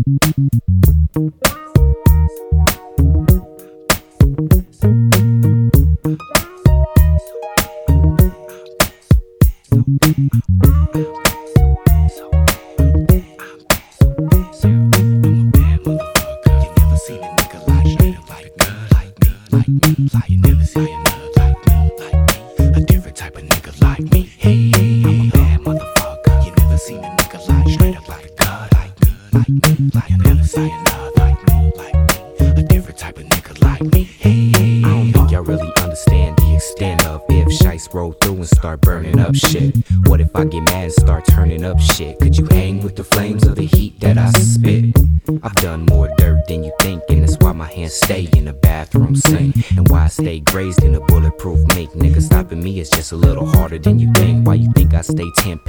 Grazed in a bulletproof mink. Nigga stopping me is just a little harder than you think. Why you think I stay 10